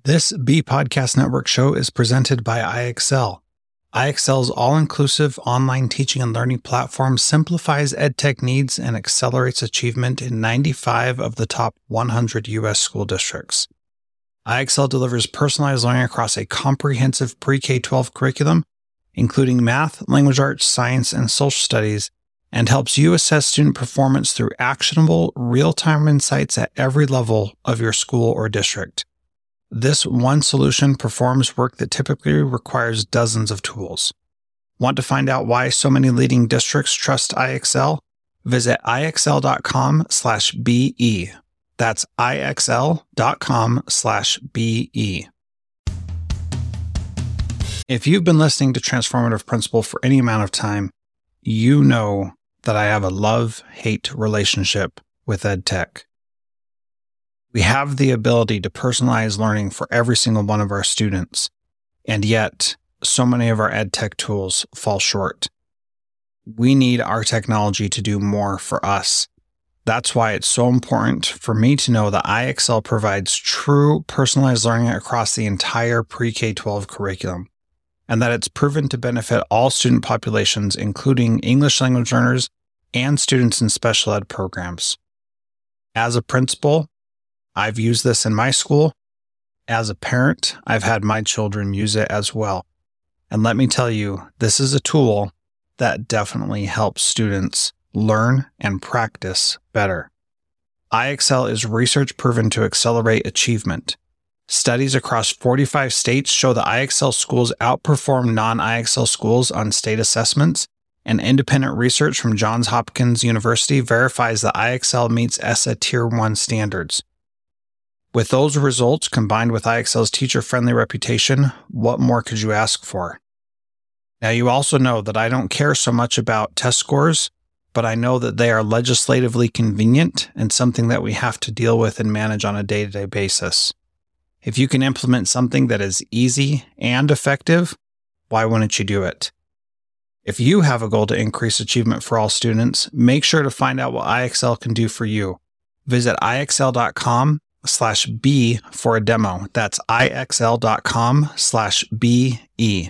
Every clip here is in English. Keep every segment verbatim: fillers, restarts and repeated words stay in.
This B Podcast Network show is presented by iExcel. iExcel's all-inclusive online teaching and learning platform simplifies edtech needs and accelerates achievement in ninety-five of the top one hundred U S school districts. iExcel delivers personalized learning across a comprehensive pre-K twelve curriculum, including math, language arts, science, and social studies, and helps you assess student performance through actionable, real-time insights at every level of your school or district. This one solution performs work that typically requires dozens of tools. Want to find out why so many leading districts trust iExcel? Visit iexcel.com slash BE. That's iexcel.com slash BE. If you've been listening to Transformative Principal for any amount of time, you know that I have a love-hate relationship with EdTech. We have the ability to personalize learning for every single one of our students, and yet so many of our EdTech tools fall short. We need our technology to do more for us. That's why it's so important for me to know that iExcel provides true personalized learning across the entire pre-K twelve curriculum, and that it's proven to benefit all student populations, including English language learners and students in special ed programs. As a principal, I've used this in my school. As a parent, I've had my children use it as well. And let me tell you, this is a tool that definitely helps students learn and practice better. iExcel is research proven to accelerate achievement. Studies across forty-five states show that iExcel schools outperform non-iExcel schools on state assessments, and independent research from Johns Hopkins University verifies that iExcel meets E S S A Tier one standards. With those results combined with iExcel's teacher-friendly reputation, what more could you ask for? Now, you also know that I don't care so much about test scores, but I know that they are legislatively convenient and something that we have to deal with and manage on a day-to-day basis. If you can implement something that is easy and effective, why wouldn't you do it? If you have a goal to increase achievement for all students, make sure to find out what iExcel can do for you. Visit iexcel.com slash B for a demo. That's iexcel.com slash BE.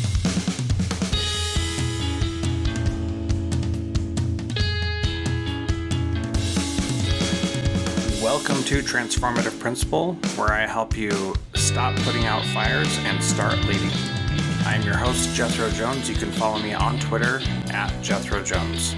Welcome to Transformative Principal, where I help you stop putting out fires and start leading. I am your host, Jethro Jones. You can follow me on Twitter at Jethro Jones.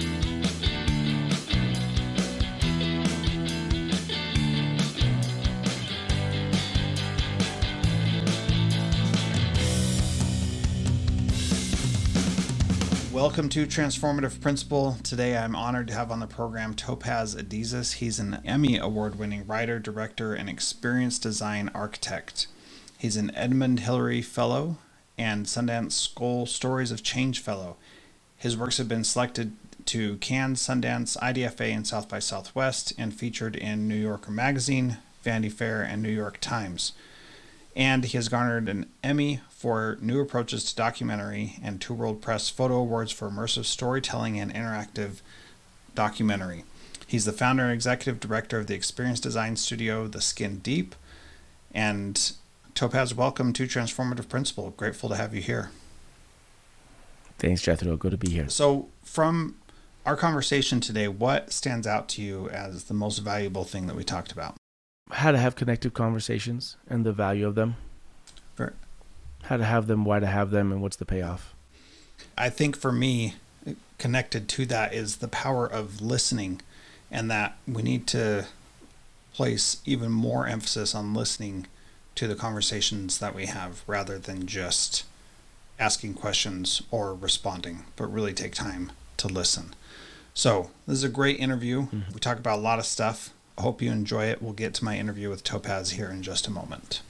Welcome to Transformative Principal. Today I'm honored to have on the program Topaz Adizes. He's an Emmy Award-winning writer, director, and experienced design architect. He's an Edmund Hillary Fellow and Sundance School Stories of Change Fellow. His works have been selected to Cannes, Sundance, I D F A, and South by Southwest, and featured in New Yorker Magazine, Vanity Fair, and New York Times. And he has garnered an Emmy for New Approaches to Documentary and two World Press Photo Awards for immersive storytelling and interactive documentary. He's the founder and executive director of the experience design studio, The Skin Deep. And Topaz, welcome to Transformative Principal. Grateful to have you here. Thanks, Jethro. Good to be here. So from our conversation today, what stands out to you as the most valuable thing that we talked about? How to have connective conversations and the value of them. Right. How to have them, why to have them, and what's the payoff. I think for me, connected to that is the power of listening, and that we need to place even more emphasis on listening to the conversations that we have rather than just asking questions or responding, but really take time to listen. So this is a great interview. Mm-hmm. We talk about a lot of stuff. I hope you enjoy it. We'll get to my interview with Topaz here in just a moment.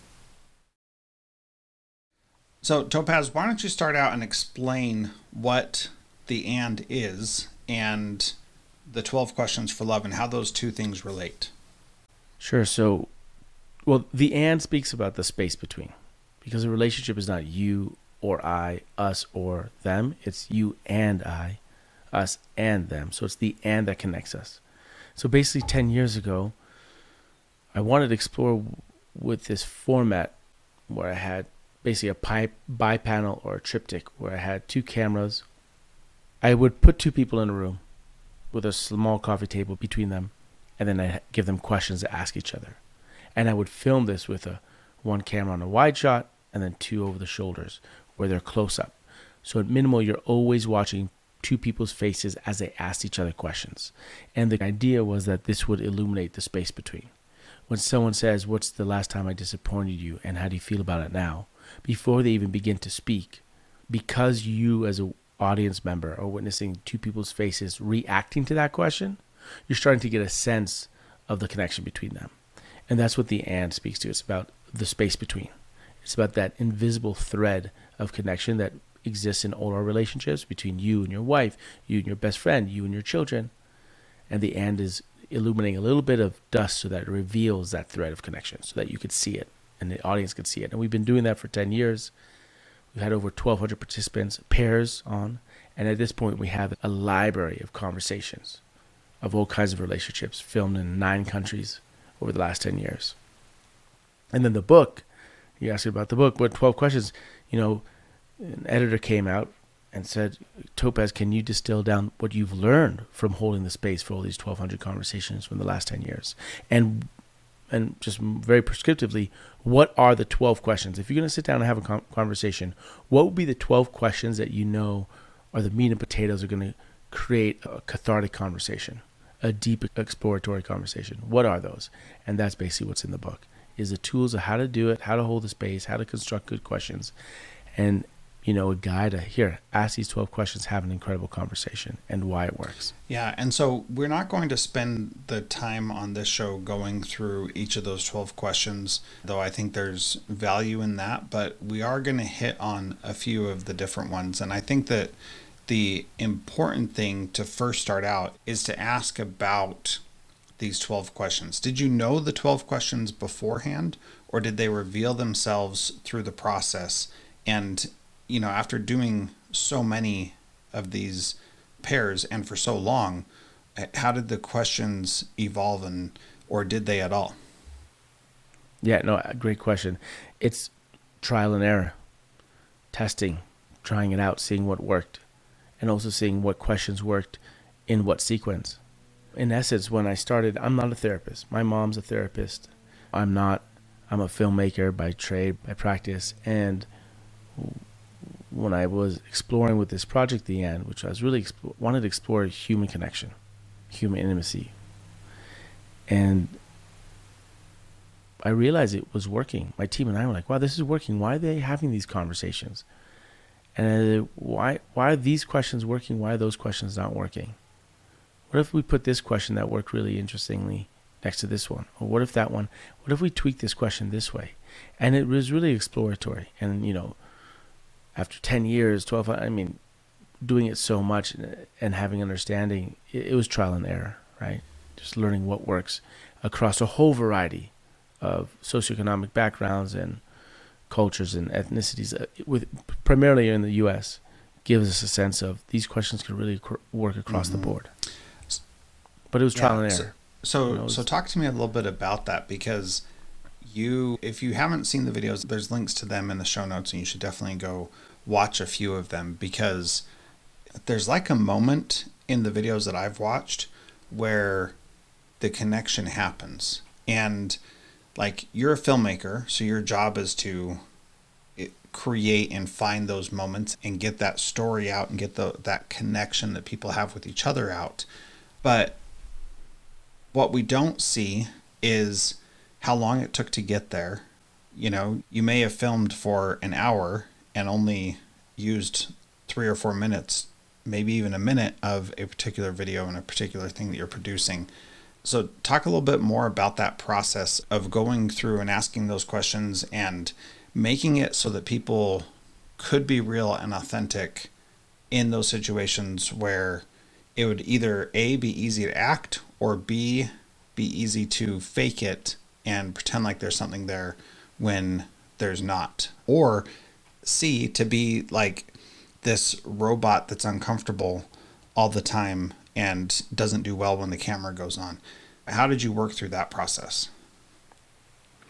So, Topaz, why don't you start out and explain what the and is and the twelve questions for love and how those two things relate? Sure. So, well, the and speaks about the space between, because a relationship is not you or I, us or them. It's you and I, us and them. So it's the and that connects us. So basically ten years ago, I wanted to explore with this format where I had basically a pipe bi-panel or a triptych where I had two cameras. I would put two people in a room with a small coffee table between them, and then I give them questions to ask each other. And I would film this with a one camera on a wide shot and then two over the shoulders where they're close up. So at minimal, you're always watching two people's faces as they asked each other questions. And the idea was that this would illuminate the space between. When someone says, "What's the last time I disappointed you and how do you feel about it now?" before they even begin to speak, because you as an audience member are witnessing two people's faces reacting to that question, you're starting to get a sense of the connection between them. And that's what the and speaks to. It's about the space between. It's about that invisible thread of connection that exists in all our relationships between you and your wife, you and your best friend, you and your children. And the and is illuminating a little bit of dust so that it reveals that thread of connection so that you could see it and the audience could see it. And we've been doing that for ten years. We've had over twelve hundred participants, pairs on. And at this point, we have a library of conversations of all kinds of relationships filmed in nine countries over the last ten years. And then the book, you asked me about the book, what twelve questions, you know, an editor came out and said, "Topaz, can you distill down what you've learned from holding the space for all these twelve hundred conversations from the last ten years? And and just very prescriptively, what are the twelve questions? If you're going to sit down and have a con- conversation, what would be the twelve questions that you know are the meat and potatoes are going to create a cathartic conversation, a deep exploratory conversation? What are those?" And that's basically what's in the book, is the tools of how to do it, how to hold the space, how to construct good questions, and, you know, a guide to, here, ask these twelve questions, have an incredible conversation, and why it works. Yeah, and so we're not going to spend the time on this show going through each of those twelve questions, though I think there's value in that, but we are going to hit on a few of the different ones. And I think that the important thing to first start out is to ask about these twelve questions. Did you know the twelve questions beforehand, or did they reveal themselves through the process? And, you know, after doing so many of these pairs and for so long, how did the questions evolve, and or did they at all? Yeah, no, great question. It's trial and error, testing, trying it out, seeing what worked, and also seeing what questions worked in what sequence. In essence, when I started, I'm not a therapist. My mom's a therapist. I'm not. I'm a filmmaker by trade, by practice. And when I was exploring with this project, The End, which I was really explore, wanted to explore human connection, human intimacy. And I realized it was working. My team and I were like, wow, this is working. Why are they having these conversations? And why why are these questions working? Why are those questions not working? What if we put this question that worked really interestingly next to this one? Or what if that one, what if we tweak this question this way? And it was really exploratory. And, you know, after ten years, twelve, I mean, doing it so much and having understanding, it, it was trial and error, right? Just learning what works across a whole variety of socioeconomic backgrounds and cultures and ethnicities, uh, with primarily in the U S, gives us a sense of these questions could really cr- work across mm-hmm. the board. But it was trial yeah, and error. So, so, you know, was, so talk to me a little bit about that, because you, if you haven't seen the videos, there's links to them in the show notes, and you should definitely go watch a few of them, because there's like a moment in the videos that I've watched where the connection happens. And like, you're a filmmaker, so your job is to create and find those moments and get that story out and get the that connection that people have with each other out. But what we don't see is how long it took to get there. You know, you may have filmed for an hour and only used three or four minutes, maybe even a minute of a particular video and a particular thing that you're producing. So talk a little bit more about that process of going through and asking those questions and making it so that people could be real and authentic in those situations where it would either A, be easy to act, or B, be easy to fake it and pretend like there's something there when there's not. Or C, to be like this robot that's uncomfortable all the time and doesn't do well when the camera goes on. How did you work through that process?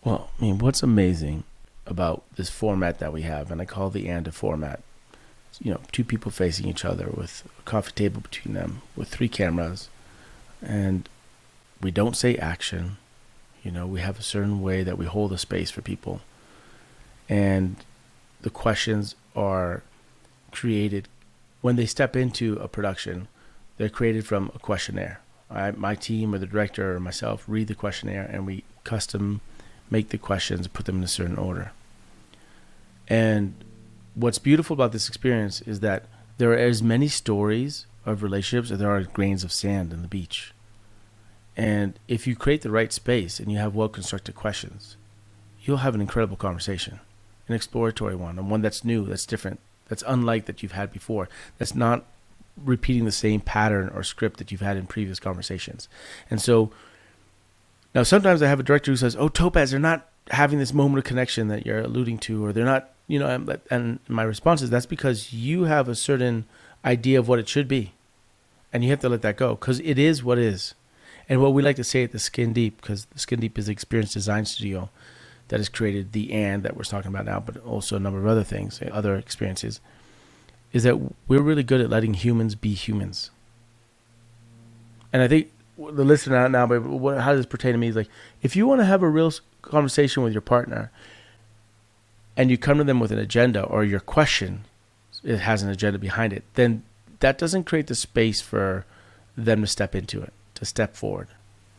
Well, I mean, what's amazing about this format that we have, and I call the AND a format, you know, two people facing each other with a coffee table between them, with three cameras, and we don't say action. You know, we have a certain way that we hold a space for people, and the questions are created when they step into a production. They're created from a questionnaire. I, my team or the director or myself read the questionnaire, and we custom make the questions, put them in a certain order. And what's beautiful about this experience is that there are as many stories of relationships as there are grains of sand on the beach. And if you create the right space and you have well-constructed questions, you'll have an incredible conversation, an exploratory one, and one that's new, that's different, that's unlike that you've had before, that's not repeating the same pattern or script that you've had in previous conversations. And so now sometimes I have a director who says, oh, Topaz, they're not having this moment of connection that you're alluding to, or they're not, you know, and my response is that's because you have a certain idea of what it should be. And you have to let that go because it is what is. And what we like to say at the Skin Deep, because the Skin Deep is the experience design studio that has created the and that we're talking about now, but also a number of other things, other experiences, is that we're really good at letting humans be humans. And I think the listener out now, but what, how does this pertain to me is like, if you want to have a real conversation with your partner and you come to them with an agenda or your question, it has an agenda behind it, then that doesn't create the space for them to step into it, to step forward.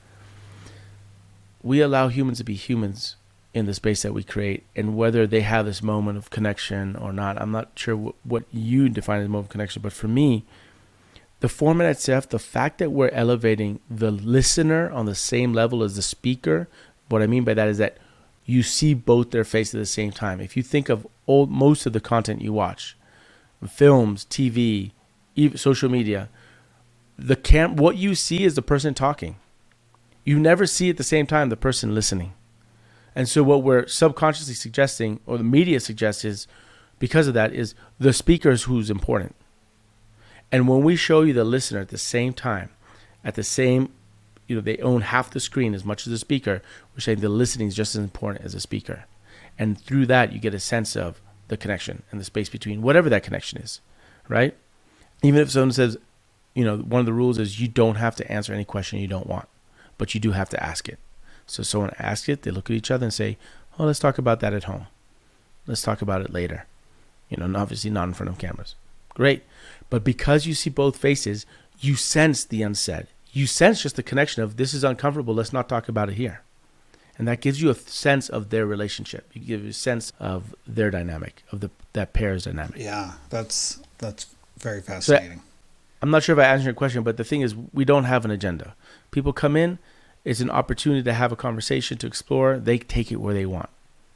We allow humans to be humans in the space that we create, and whether they have this moment of connection or not, I'm not sure what, what you define as a moment of connection, but for me, the format itself, the fact that we're elevating the listener on the same level as the speaker, what I mean by that is that you see both their faces at the same time. If you think of old, most of the content you watch, films, T V, even social media, the cam, what you see is the person talking. You never see at the same time the person listening. And so what we're subconsciously suggesting, or the media suggests, is because of that, is the speaker is who's important. And when we show you the listener at the same time, at the same, you know, they own half the screen as much as the speaker, we're saying the listening is just as important as the speaker. And through that, you get a sense of the connection and the space between whatever that connection is, right? Even if someone says, you know, one of the rules is you don't have to answer any question you don't want, but you do have to ask it. So someone asks it, they look at each other and say, oh, let's talk about that at home. Let's talk about it later. You know, and obviously not in front of cameras. Great. But because you see both faces, you sense the unsaid. You sense just the connection of this is uncomfortable. Let's not talk about it here. And that gives you a sense of their relationship. You give you a sense of their dynamic, of the that pair's dynamic. Yeah, that's that's very fascinating. So I'm not sure if I answered your question, but the thing is we don't have an agenda. People come in. It's an opportunity to have a conversation, to explore. They take it where they want.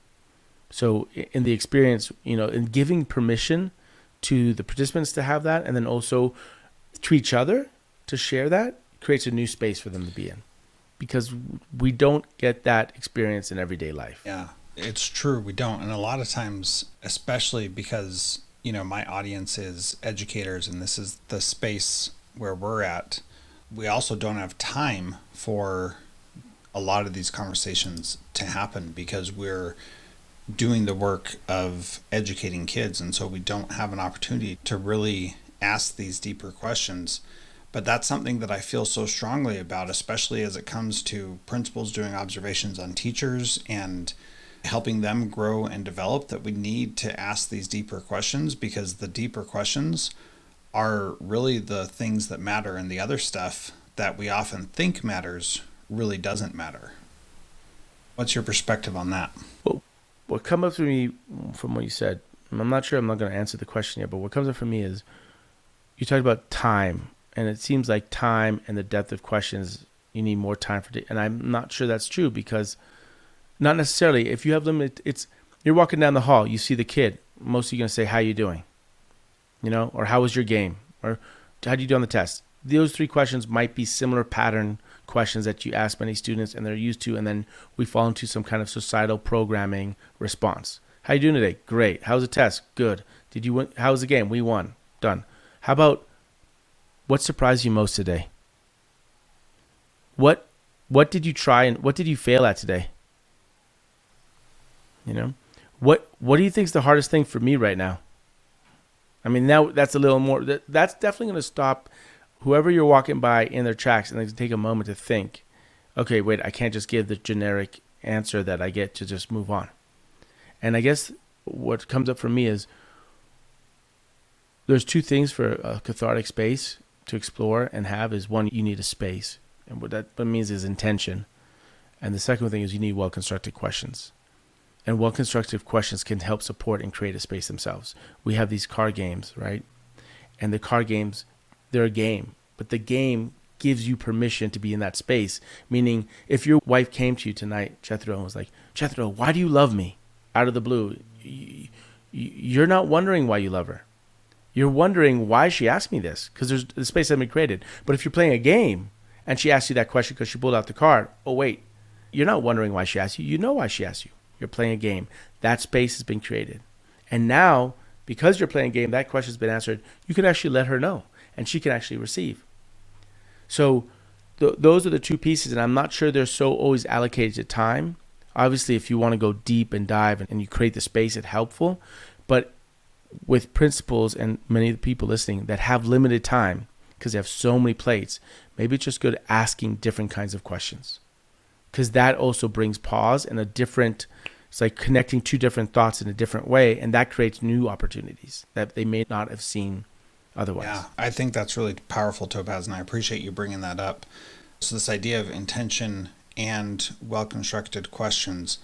So in the experience, you know, in giving permission to the participants to have that, and then also to each other to share that, creates a new space for them to be in. Because we don't get that experience in everyday life. Yeah, it's true. We don't. And a lot of times, especially because, you know, my audience is educators and this is the space where we're at, we also don't have time for a lot of these conversations to happen because we're doing the work of educating kids. And so we don't have an opportunity to really ask these deeper questions. But that's something that I feel so strongly about, especially as it comes to principals doing observations on teachers and helping them grow and develop, that we need to ask these deeper questions because the deeper questions are really the things that matter, and the other stuff that we often think matters really doesn't matter. What's your perspective on that? Well, what comes up for me from what you said, I'm not sure I'm not going to answer the question yet, but what comes up for me is you talked about time, and it seems like time and the depth of questions, you need more time for it. And I'm not sure that's true because not necessarily. If you have limited, it's you're walking down the hall, you see the kid, most of you are going to say, how you doing? You know, or how was your game? Or how do you do on the test? Those three questions might be similar pattern questions that you ask many students and they're used to, and then we fall into some kind of societal programming response. How you doing today? Great. How was the test? Good. Did you win? How was the game? We won. Done. How about what surprised you most today? What what did you try and what did you fail at today? You know, what what do you think is the hardest thing for me right now? I mean, now that's a little more. That, that's definitely going to stop whoever you're walking by in their tracks, and they take a moment to think. Okay, wait, I can't just give the generic answer that I get to just move on. And I guess what comes up for me is there's two things for a cathartic space to explore and have is one, you need a space. And what that means is intention. And the second thing is you need well-constructed questions. And well-constructed questions can help support and create a space themselves. We have these card games, right? And the card games, they're a game. But the game gives you permission to be in that space. Meaning, if your wife came to you tonight, Jethro, and was like, Jethro, why do you love me? Out of the blue. You're not wondering why you love her. You're wondering why she asked me this, because there's the space has been created. But if you're playing a game and she asked you that question because she pulled out the card, oh, wait, you're not wondering why she asked you. You know why she asked you. You're playing a game. That space has been created. And now, because you're playing a game, that question's been answered, you can actually let her know, and she can actually receive. So th- those are the two pieces, and I'm not sure they're so always allocated to time. Obviously, if you want to go deep and dive and, and you create the space, it's helpful. But with principals and many of the people listening that have limited time because they have so many plates, maybe it's just good asking different kinds of questions, because that also brings pause and a different, it's like connecting two different thoughts in a different way, and that creates new opportunities that they may not have seen otherwise. Yeah, I think that's really powerful, Topaz, and I appreciate you bringing that up. So this idea of intention and well-constructed questions,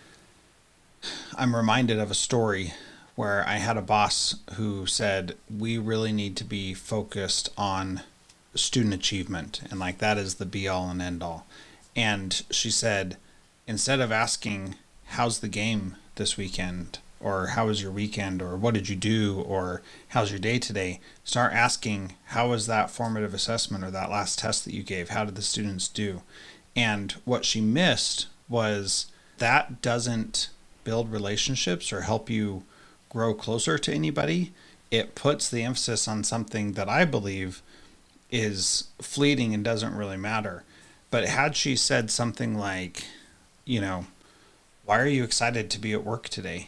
I'm reminded of a story where I had a boss who said, we really need to be focused on student achievement, and like that is the be all and end all. And she said, instead of asking, how's the game this weekend, or how was your weekend, or what did you do, or how's your day today, start asking, how was that formative assessment or that last test that you gave? How did the students do? And what she missed was that doesn't build relationships or help you grow closer to anybody. It puts the emphasis on something that I believe is fleeting and doesn't really matter. But had she said something like, you know, why are you excited to be at work today?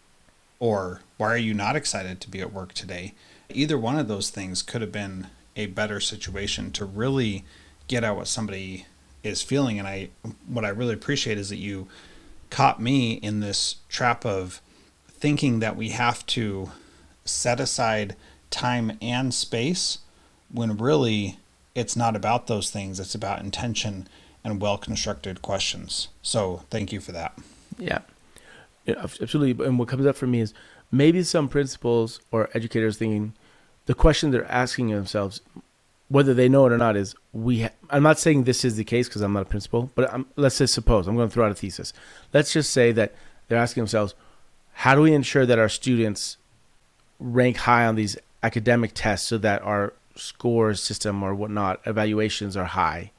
Or why are you not excited to be at work today? Either one of those things could have been a better situation to really get at what somebody is feeling. And I, what I really appreciate is that you caught me in this trap of thinking that we have to set aside time and space when really it's not about those things. It's about intention and well-constructed questions. So thank you for that. Yeah, yeah, absolutely. And what comes up for me is maybe some principals or educators thinking the question they're asking themselves, whether they know it or not, is we. Ha- I'm not saying this is the case because I'm not a principal, but I'm, let's just suppose I'm going to throw out a thesis. Let's just say that they're asking themselves, how do we ensure that our students rank high on these academic tests so that our score system or whatnot, evaluations are high?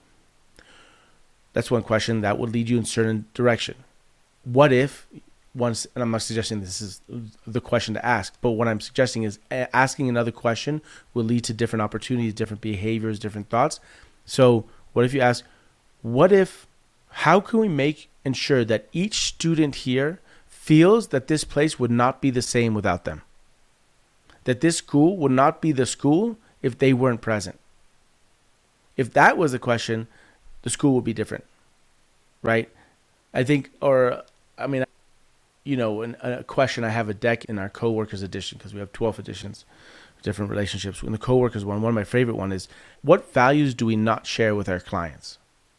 That's one question that would lead you in a certain direction. What if once, and I'm not suggesting this is the question to ask, but what I'm suggesting is asking another question will lead to different opportunities, different behaviors, different thoughts. So what if you ask, what if, how can we make, ensure that each student here feels that this place would not be the same without them? That this school would not be the school if they weren't present. If that was the question, the school would be different, right? I think, or, I mean, you know, an, a question, I have a deck in our coworkers edition because we have twelve editions, different relationships. In the coworkers one, one of my favorite one is, what values do we not share with our clients?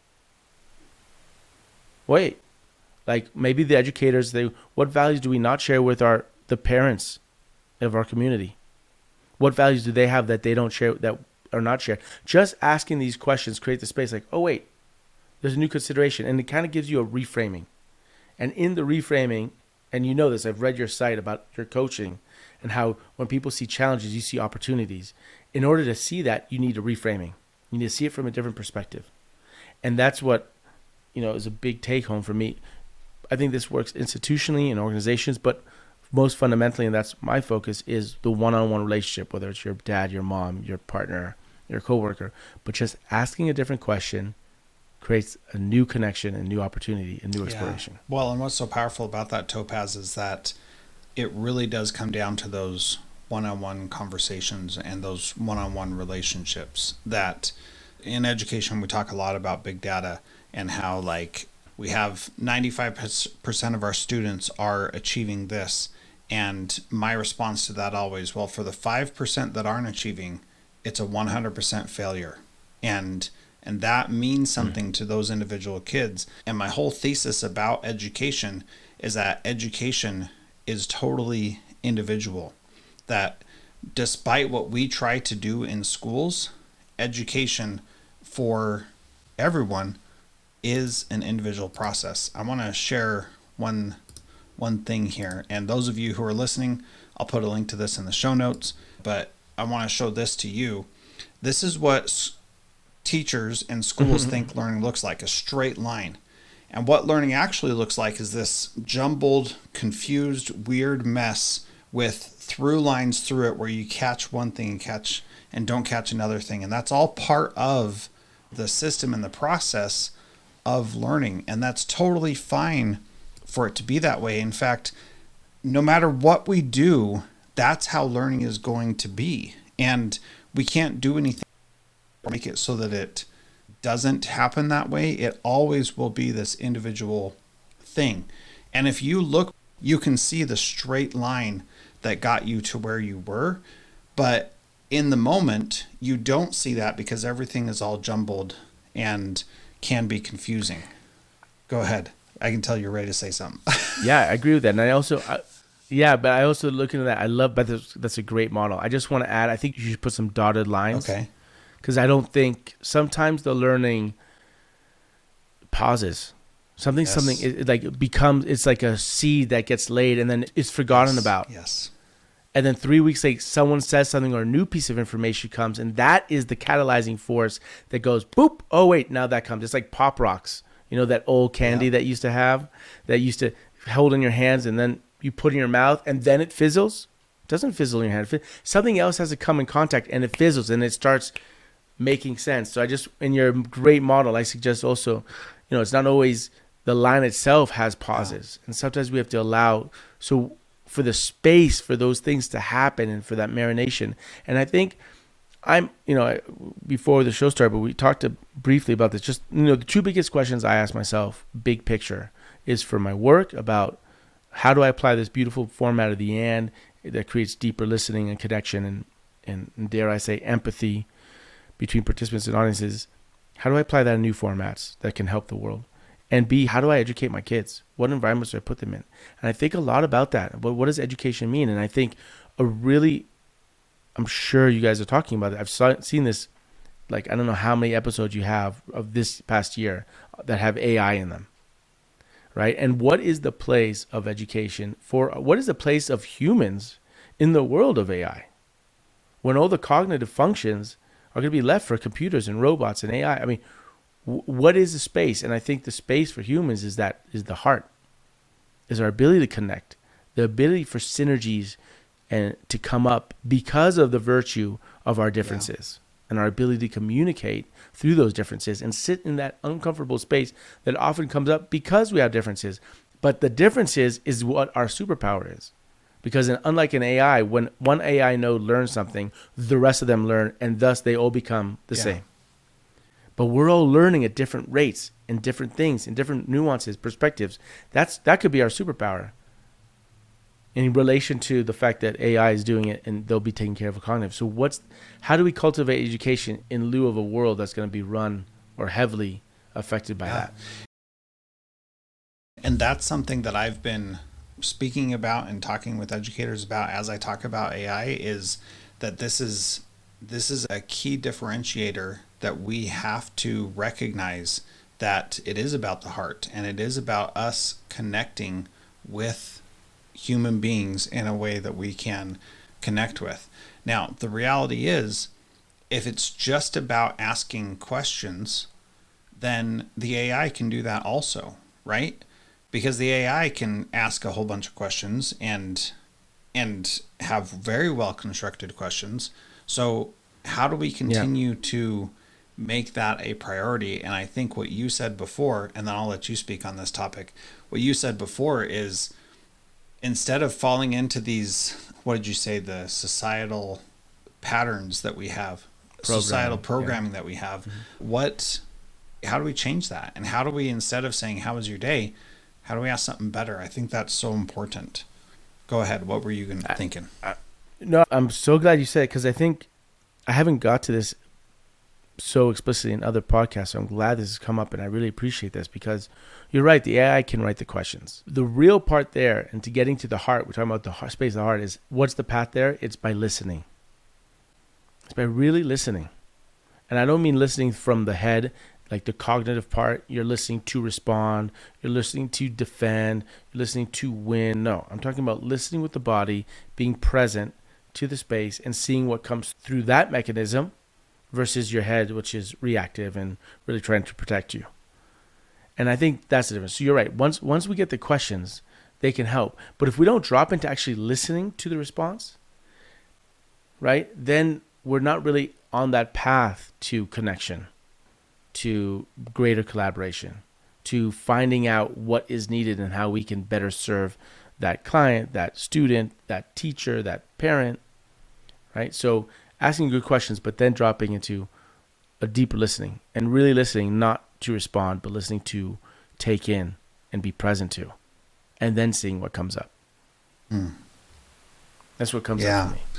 Wait, like maybe the educators, they, what values do we not share with our the parents of our community? What values do they have that they don't share, that are not shared? Just asking these questions create the space like, oh, wait, there's a new consideration. And it kind of gives you a reframing. And in the reframing, and you know this, I've read your site about your coaching and how when people see challenges, you see opportunities. In order to see that, you need a reframing. You need to see it from a different perspective. And that's what, you know, is a big take home for me. I think this works institutionally in organizations, but most fundamentally, and that's my focus, is the one-on-one relationship, whether it's your dad, your mom, your partner, your coworker, but just asking a different question creates a new connection and new opportunity and new exploration. Yeah. Well, and what's so powerful about that, Topaz, is that it really does come down to those one-on-one conversations and those one-on-one relationships. That in education, we talk a lot about big data and how, like, we have ninety-five percent of our students are achieving this. And my response to that always, well, for the five percent that aren't achieving, it's a one hundred percent failure. And and that means something mm. to those individual kids. And my whole thesis about education is that education is totally individual. That despite what we try to do in schools, education for everyone is an individual process. I want to share one one thing here. And those of you who are listening, I'll put a link to this in the show notes, but I want to show this to you. This is what s- teachers and schools think learning looks like, a straight line. And what learning actually looks like is this jumbled, confused, weird mess with through lines through it where you catch one thing and catch and don't catch another thing. And that's all part of the system and the process of learning. And that's totally fine for it to be that way. In fact, no matter what we do, that's how learning is going to be. And we can't do anything to make it so that it doesn't happen that way. It always will be this individual thing. And if you look, you can see the straight line that got you to where you were. But in the moment, you don't see that because everything is all jumbled and can be confusing. Go ahead. I can tell you're ready to say something. Yeah, I agree with that. And I also, I, yeah, but I also look into that. I love, but that's, that's a great model. I just want to add, I think you should put some dotted lines. Okay. Because I don't think sometimes the learning pauses. Something, yes. something it, it like becomes, it's like a seed that gets laid and then it's forgotten yes. about. Yes. And then three weeks later, someone says something or a new piece of information comes, and that is the catalyzing force that goes, boop, oh, wait, now that comes. It's like Pop Rocks. You know, that old candy yeah. that used to have, that used to hold in your hands and then you put in your mouth and then it fizzles? It doesn't fizzle in your hand. Something else has to come in contact and it fizzles and it starts making sense. So I just, in your great model, I suggest also, you know, it's not always the line itself has pauses. Yeah. And sometimes we have to allow, so for the space for those things to happen and for that marination. And I think I'm, you know, before the show started, but we talked to, briefly about this. Just, you know, the two biggest questions I ask myself, big picture, is for my work about how do I apply this beautiful format of the and that creates deeper listening and connection and, and, and dare I say empathy between participants and audiences. How do I apply that in new formats that can help the world? And B, how do I educate my kids? What environments do I put them in? And I think a lot about that. But what does education mean? And I think a really, I'm sure you guys are talking about it. I've saw, seen this, like, I don't know how many episodes you have of this past year that have A I in them, right? And what is the place of education for, what is the place of humans in the world of A I? When all the cognitive functions are going to be left for computers and robots and A I. I mean, w- what is the space? And I think the space for humans is that, is the heart, is our ability to connect, the ability for synergies and to come up because of the virtue of our differences yeah. and our ability to communicate through those differences and sit in that uncomfortable space that often comes up because we have differences. But the differences is what our superpower is. Because in, unlike an A I, when one A I node learns something, the rest of them learn, and thus they all become the yeah. same. But we're all learning at different rates and different things and different nuances, perspectives. That's that could be our superpower. In relation to the fact that A I is doing it and they'll be taking care of a cognitive. So what's, how do we cultivate education in lieu of a world that's going to be run or heavily affected by yeah. that? And that's something that I've been speaking about and talking with educators about as I talk about A I, is that this is this is a key differentiator that we have to recognize, that it is about the heart and it is about us connecting with human beings in a way that we can connect with. Now, the reality is, if it's just about asking questions, then the A I can do that also, right? Because the A I can ask a whole bunch of questions and and have very well constructed questions. So how do we continue yeah. to make that a priority. And I think what you said before, and then I'll let you speak on this topic, what you said before is instead of falling into these, what did you say, the societal patterns that we have, programming, societal programming yeah. that we have, mm-hmm. what, how do we change that? And how do we, instead of saying, how was your day? How do we ask something better? I think that's so important. Go ahead. What were you gonna, I, thinking? I, no, I'm so glad you said it, because I think I haven't got to this so explicitly in other podcasts. So I'm glad this has come up, and I really appreciate this, because you're right. The A I can write the questions. The real part there, and to getting to the heart, we're talking about the heart, space of the heart, is what's the path there? It's by listening. It's by really listening. And I don't mean listening from the head, like the cognitive part. You're listening to respond. You're listening to defend. You're listening to win. No, I'm talking about listening with the body, being present to the space and seeing what comes through that mechanism versus your head, which is reactive and really trying to protect you. And I think that's the difference. So you're right. Once once we get the questions, they can help. But if we don't drop into actually listening to the response, right, then we're not really on that path to connection, to greater collaboration, to finding out what is needed and how we can better serve that client, that student, that teacher, that parent, right? So asking good questions, but then dropping into a deeper listening and really listening, not to respond, but listening to take in and be present to, and then seeing what comes up. Mm. That's what comes yeah. up for me.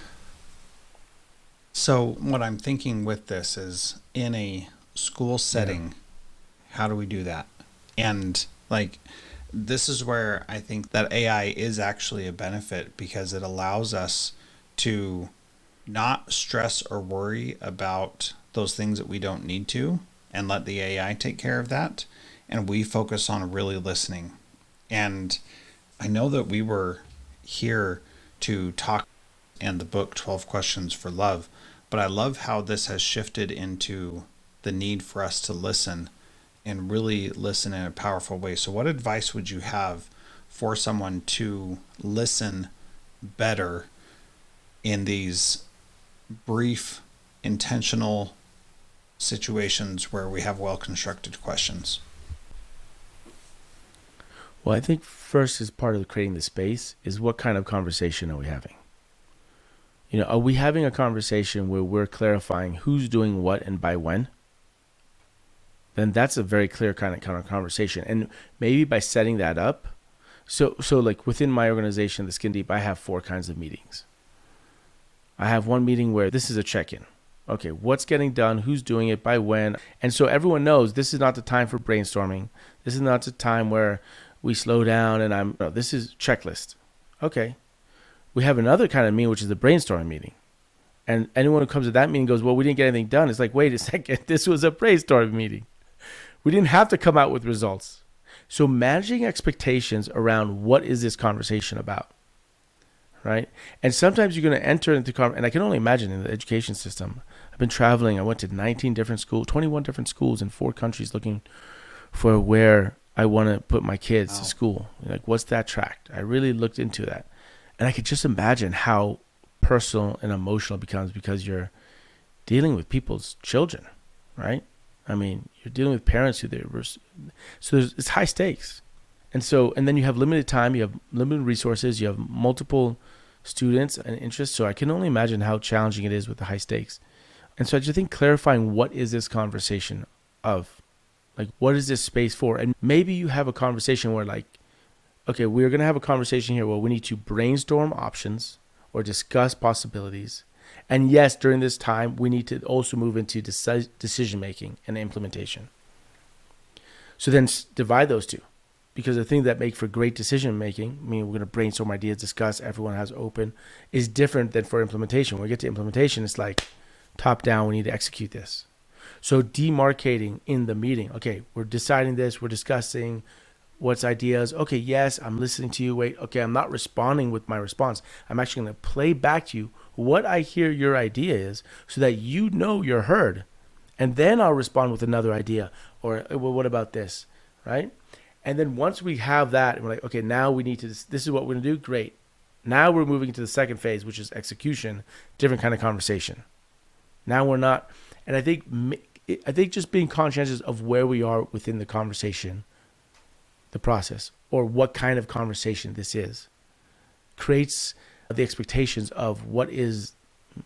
So what I'm thinking with this is, in a school setting, yeah. how do we do that? And like, this is where I think that A I is actually a benefit, because it allows us to not stress or worry about those things that we don't need to, and let the A I take care of that. And we focus on really listening. And I know that we were here to talk in the book twelve Questions for Love, but I love how this has shifted into the need for us to listen, and really listen in a powerful way. So what advice would you have for someone to listen better in these brief, intentional situations where we have well-constructed questions? Well, I think first, as part of creating the space, is what kind of conversation are we having? You know, are we having a conversation where we're clarifying who's doing what and by when? Then that's a very clear kind of kind of conversation. And maybe by setting that up, so so like within my organization, the Skin Deep, I have four kinds of meetings. I have one meeting where this is a check-in. Okay, what's getting done? Who's doing it? By when? And so everyone knows this is not the time for brainstorming. This is not the time where we slow down and I'm, no, this is checklist. Okay. We have another kind of meeting, which is the brainstorming meeting. And anyone who comes to that meeting goes, well, we didn't get anything done. It's like, wait a second, this was a brainstorming meeting. We didn't have to come out with results. So managing expectations around what is this conversation about, right? And sometimes you're going to enter into, con- and I can only imagine in the education system, I've been traveling. I went to nineteen different schools, twenty-one different schools in four countries looking for where I want to put my kids wow. to school. Like, what's that tract? I really looked into that. And I could just imagine how personal and emotional it becomes, because you're dealing with people's children, right? I mean, you're dealing with parents who they were, so there's, it's high stakes. And so, and then you have limited time, you have limited resources, you have multiple students and interests. So I can only imagine how challenging it is with the high stakes. And so I just think clarifying, what is this conversation of? Like, what is this space for? And maybe you have a conversation where, like, okay, we're going to have a conversation here where we need to brainstorm options or discuss possibilities. And yes, during this time, we need to also move into deci- decision-making and implementation. So then s- divide those two, because the thing that make for great decision-making, I mean, we're going to brainstorm ideas, discuss, everyone has open, is different than for implementation. When we get to implementation, it's like top down, we need to execute this. So demarcating in the meeting, okay, we're deciding this, we're discussing what's ideas. Okay, yes, I'm listening to you. Wait, okay, I'm not responding with my response. I'm actually going to play back to you what I hear your idea is, so that you know you're heard. And then I'll respond with another idea. Or, well, what about this, right? And then once we have that, and we're like, okay, now we need to, this is what we're going to do. Great. Now we're moving into the second phase, which is execution, different kind of conversation. Now we're not, and I think I think just being conscientious of where we are within the conversation, the process, or what kind of conversation this is, creates the expectations of what is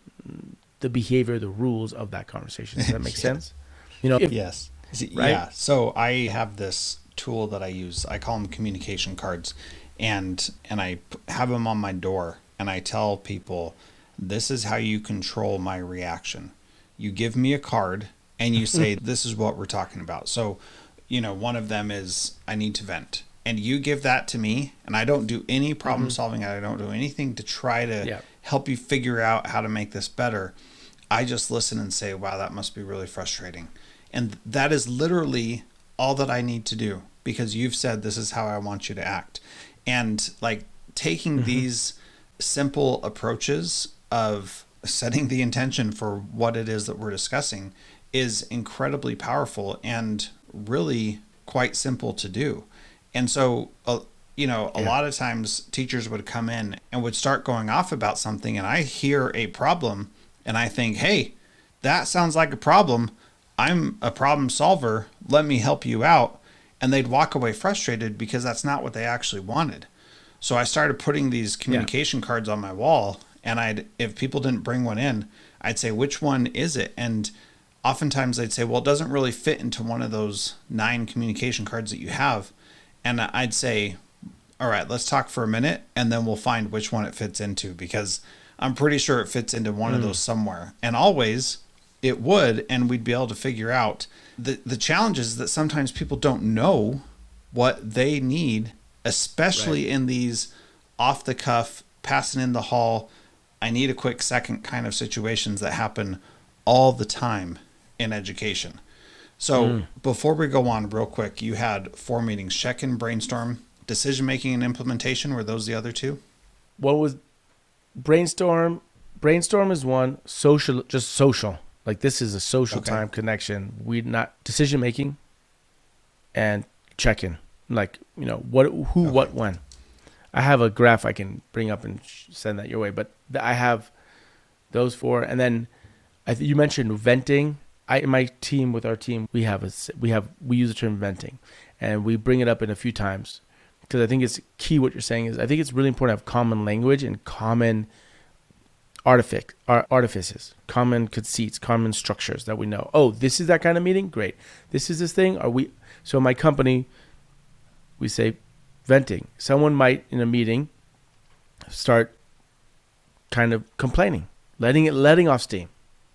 the behavior, the rules of that conversation. Does that make yeah. sense? You know, if, yes. Right? Yeah. So I have this tool that I use. I call them communication cards, and and I p- have them on my door, and I tell people, this is how you control my reaction. You give me a card and you say, this is what we're talking about. So, you know, one of them is, I need to vent. And you give that to me, and I don't do any problem mm-hmm. solving. I don't do anything to try to yeah. help you figure out how to make this better. I just listen and say, wow, that must be really frustrating. And that is literally all that I need to do, because you've said this is how I want you to act. And like taking mm-hmm. these simple approaches of setting the intention for what it is that we're discussing is incredibly powerful and really quite simple to do. And so, uh, you know, a yeah. lot of times teachers would come in and would start going off about something, and I hear a problem and I think, hey, that sounds like a problem. I'm a problem solver. Let me help you out. And they'd walk away frustrated because that's not what they actually wanted. So I started putting these communication yeah. cards on my wall, and I'd, if people didn't bring one in, I'd say, which one is it? And oftentimes they'd say, well, it doesn't really fit into one of those nine communication cards that you have. And I'd say, all right, let's talk for a minute, and then we'll find which one it fits into, because I'm pretty sure it fits into one mm. of those somewhere. And always it would, and we'd be able to figure out. The, the challenge is that sometimes people don't know what they need, especially right. in these off-the-cuff, passing in the hall, I need a quick second kind of situations that happen all the time in education. So mm. before we go on real quick, you had four meetings: check-in, brainstorm, decision-making, and implementation. Were those the other two? What was brainstorm? Brainstorm is one. Social, just social. Like this is a social okay. time connection. We not decision-making and check-in. Like, you know, what, who, okay. what, when. I have a graph I can bring up and send that your way, but I have those four. And then I th- you mentioned venting. I, in my team, with our team, we have a, we have, we use the term venting, and we bring it up in a few times because I think it's key. What you're saying is, I think it's really important to have common language and common artific, artifices, common conceits, common structures that we know. Oh, this is that kind of meeting. Great. This is this thing. Are we, so in my company, we say venting. Someone might in a meeting start kind of complaining, letting it, letting off steam.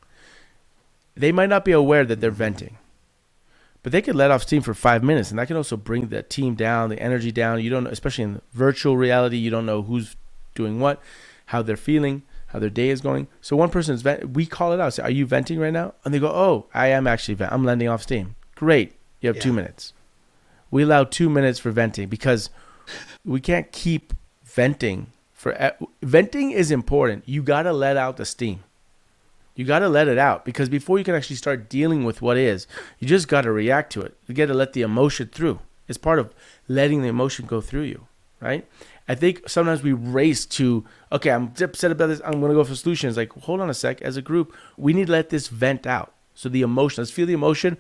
They might not be aware that they're venting, but they could let off steam for five minutes, and that can also bring the team down, the energy down. You don't know, especially in virtual reality, you don't know who's doing what, how they're feeling, how their day is going. So one person is vent. We call it out. Say, "Are you venting right now?" And they go, "Oh, I am actually venting. I'm letting off steam." Great. You have yeah. two minutes. We allow two minutes for venting because we can't keep venting for. Venting is important. You got to let out the steam. You got to let it out, because before you can actually start dealing with what is, you just got to react to it. You got to let the emotion through. It's part of letting the emotion go through you, right? I think sometimes we race to, okay, I'm upset about this, I'm going to go for solutions. Like, hold on a sec. As a group, we need to let this vent out. So the emotion, let's feel the emotion.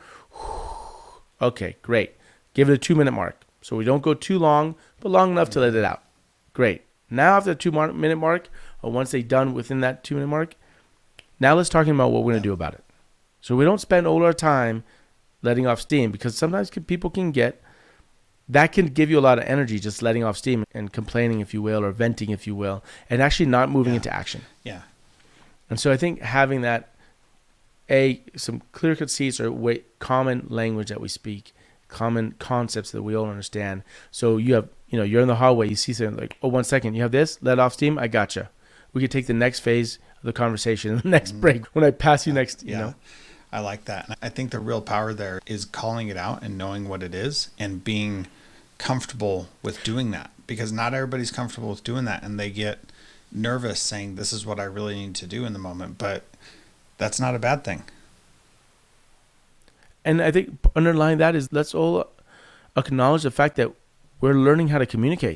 Okay, great. Give it a two-minute mark. So we don't go too long, but long enough to let it out. Great. Now after the two-minute mark, or once they're done within that two-minute mark, now let's talk about what we're going to do about it. So we don't spend all our time letting off steam, because sometimes people can get, that can give you a lot of energy just letting off steam and complaining, if you will, or venting, if you will, and actually not moving yeah. into action. Yeah. And so I think having that, a some clear conceits or way, common language that we speak, common concepts that we all understand. So you have, you know, you're in the hallway, you see something like, oh, one second, you have this, let off steam, I gotcha. We could take the next phase of the conversation, the next break, when I pass you next, you yeah. know. I like that. And I think the real power there is calling it out and knowing what it is and being comfortable with doing that, because not everybody's comfortable with doing that, and they get nervous saying, this is what I really need to do in the moment, but that's not a bad thing. And I think underlying that is, let's all acknowledge the fact that we're learning how to communicate.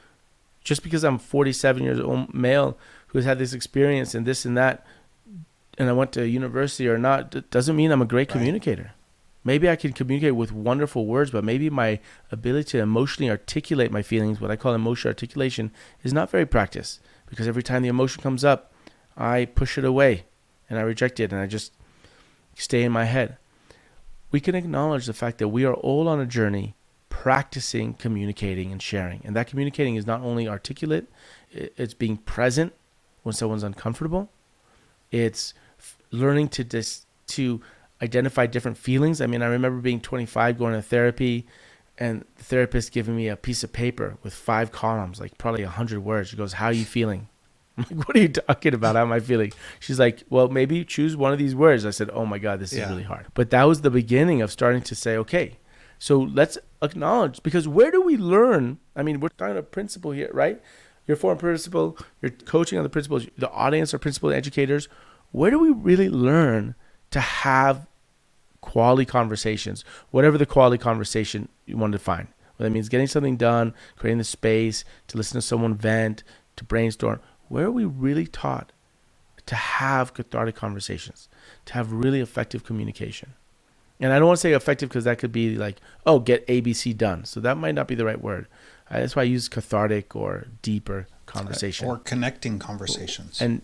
Just because I'm forty-seven years old male who's had this experience and this and that, and I went to university or not, d- doesn't mean I'm a great Right. communicator. Maybe I can communicate with wonderful words, but maybe my ability to emotionally articulate my feelings, what I call emotional articulation, is not very practiced, because every time the emotion comes up, I push it away and I reject it and I just stay in my head. We can acknowledge the fact that we are all on a journey practicing communicating and sharing. And that communicating is not only articulate, it's being present when someone's uncomfortable. It's f- learning to dis- to identify different feelings. I mean, I remember being twenty-five, going to therapy, and the therapist giving me a piece of paper with five columns, like probably a hundred words. She goes, "How are you feeling?" I'm like, "What are you talking about? How am I feeling?" She's like, "Well, maybe choose one of these words." I said, "Oh my God, this is Yeah. really hard." But that was the beginning of starting to say, okay, so let's acknowledge, because where do we learn? I mean, we're talking about principle here, right? You're a foreign principal, you're coaching on the principles, the audience are principal educators. Where do we really learn to have quality conversations, whatever the quality conversation you want to find? Whether that means getting something done, creating the space, to listen to someone vent, to brainstorm. Where are we really taught to have cathartic conversations, to have really effective communication? And I don't want to say effective because that could be like, oh, get A B C done. So that might not be the right word. Uh, that's why I use cathartic or deeper conversation. Or connecting conversations. And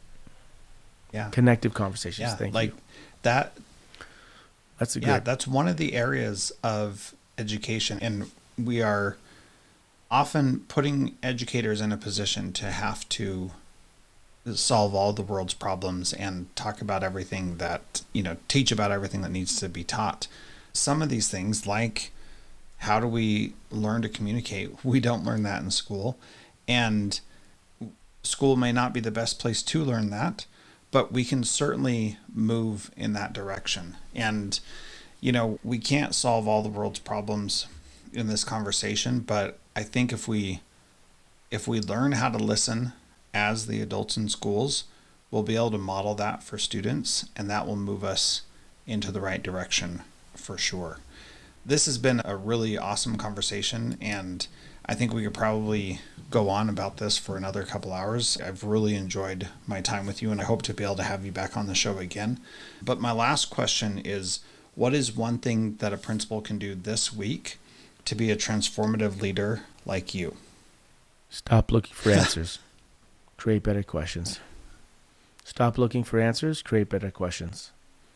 yeah. connective conversations. Yeah. Thank like you. that. That's a good. Yeah. That's one of the areas of education. And we are often putting educators in a position to have to solve all the world's problems and talk about everything that, you know, teach about everything that needs to be taught. Some of these things, like how do we learn to communicate? We don't learn that in school, and school may not be the best place to learn that, but we can certainly move in that direction. And, you know, we can't solve all the world's problems in this conversation, but I think if we, if we learn how to listen as the adults in schools, we'll be able to model that for students, and that will move us into the right direction for sure. This has been a really awesome conversation, and I think we could probably go on about this for another couple hours. I've really enjoyed my time with you, and I hope to be able to have you back on the show again. But my last question is, what is one thing that a principal can do this week to be a transformative leader like you? Stop looking for answers. Create better questions. Stop looking for answers. Create better questions.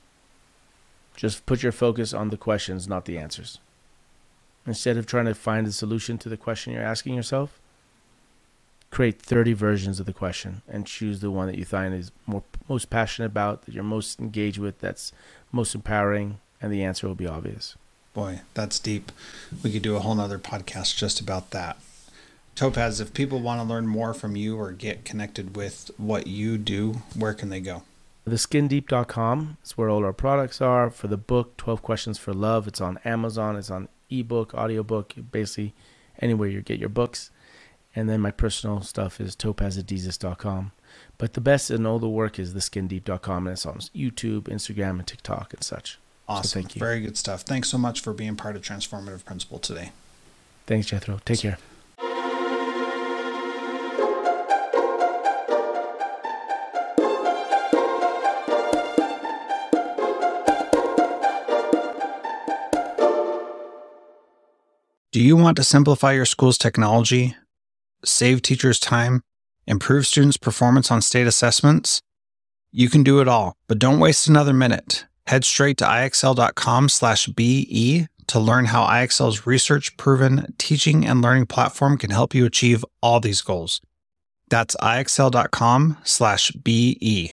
Just put your focus on the questions, not the answers. Instead of trying to find a solution to the question you're asking yourself, create thirty versions of the question and choose the one that you find is more most passionate about, that you're most engaged with, that's most empowering, and the answer will be obvious. Boy, that's deep. We could do a whole nother podcast just about that. Topaz, if people want to learn more from you or get connected with what you do, where can they go? the skin deep dot com is where all our products are. For the book, twelve Questions for Love, it's on Amazon, it's on ebook, audiobook, basically anywhere you get your books. And then my personal stuff is topaz adizes dot com. But the best in all the work is the skin deep dot com, and it's on YouTube, Instagram, and TikTok and such. Awesome. So thank you. Very good stuff. Thanks so much for being part of Transformative Principal today. Thanks, Jethro. Take care. Do you want to simplify your school's technology, save teachers time, improve students' performance on state assessments? You can do it all, but don't waste another minute. Head straight to ixl.com slash BE to learn how I X L's research-proven teaching and learning platform can help you achieve all these goals. That's ixl.com slash BE.